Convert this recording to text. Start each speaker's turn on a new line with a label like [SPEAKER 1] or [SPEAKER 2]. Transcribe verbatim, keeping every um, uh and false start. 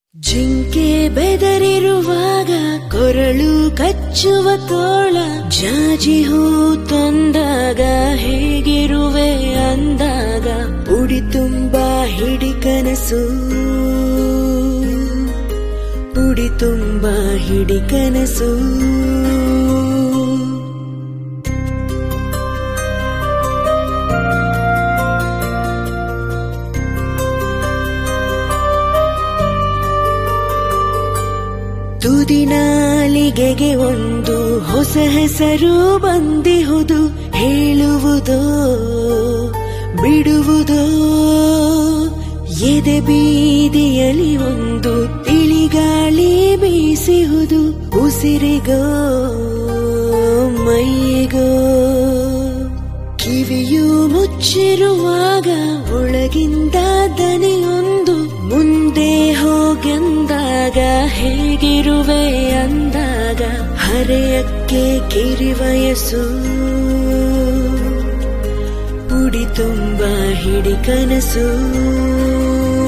[SPEAKER 1] ಜಿಂಕೆ ಬೆದರಿರುವಾಗ ಕೊರಳು ಕಚ್ಚುವ ತೋಳ, ಜಾಜಿ ಹೂ ತಂದಾಗ ಹೇಗಿರುವೆ ಅಂದಾಗ, ಉಡಿ ತುಂಬ ಹಿಡಿ ಕನಸು, ಉಡಿ ತುಂಬ ಹಿಡಿ ಕನಸು. ತುದಿನಾಲಿಗೆಗೆ ಒಂದು ಹೊಸ ಹೆಸರು ಬಂದಿಹುದು, ಹೇಳುವುದೋ ಬಿಡುವುದೋ ಎದೆ ಬೀದಿಯಲ್ಲಿ ಒಂದು ತಿಳಿಗಾಳಿ ಬೀಸಿಹುದು, ಉಸಿರಿಗೋ ಮೈಯಿಗೋ. ಕಿವಿಯು ಮುಚ್ಚಿರುವಾಗ ಒಳಗಿಂದ ದನಿಯೊಂದು, ಮುಂದೆ ಹೋಗೆಂದಾಗ ಹೇಗಿರುವೆ ಅಂದಾಗ, ಹರೆಯಕ್ಕೆ ಕಿರಿವಯಸ್ಸು, ಉಡಿ ತುಂಬ ಹಿಡಿ ಕನಸು.